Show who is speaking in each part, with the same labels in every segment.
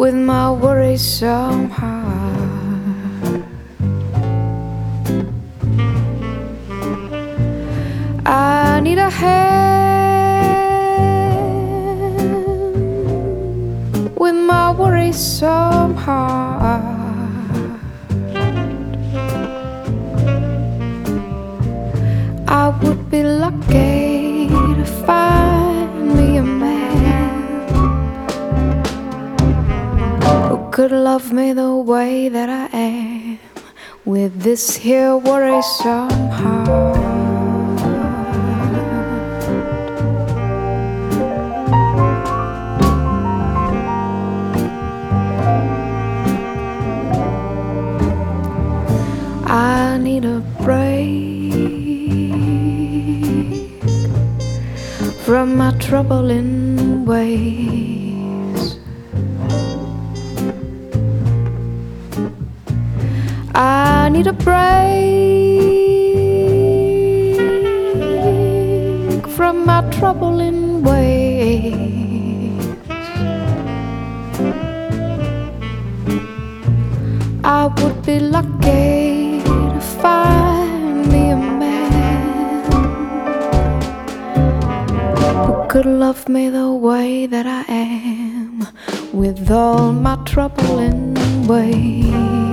Speaker 1: with my worrisome heart. I need a hand with my worrisome heart. I would be lucky to find me a man who could love me the way that I am, with this here worrisome heart. I need a break from my troubling ways. I need a break from my troubling ways. I would be lucky to find me a man who could love me the way that I am, with all my troubling ways.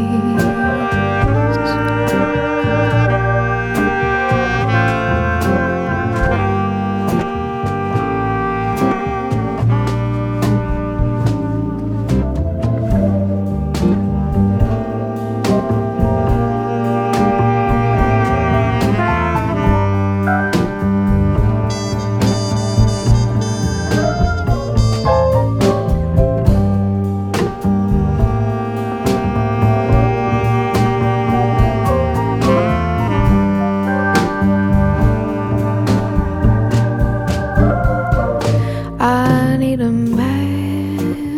Speaker 1: I need a man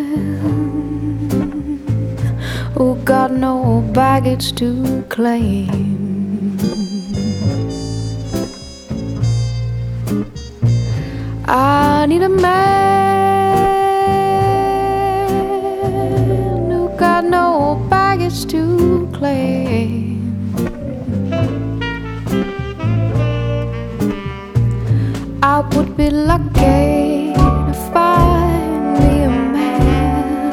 Speaker 1: who got no baggage to claim. I need a man who got no baggage to claim. I would be lucky to find me a man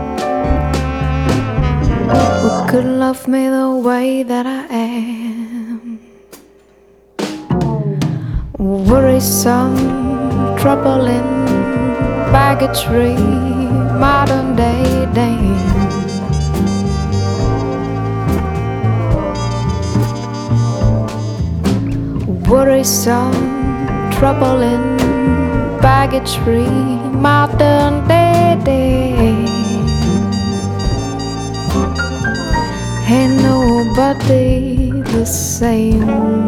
Speaker 1: who could love me the way that I am. Worrisome, troubling, baggage-free, modern-day dame. Worrisome, troubling, baggage-free, modern-day dame. Ain't nobody the same.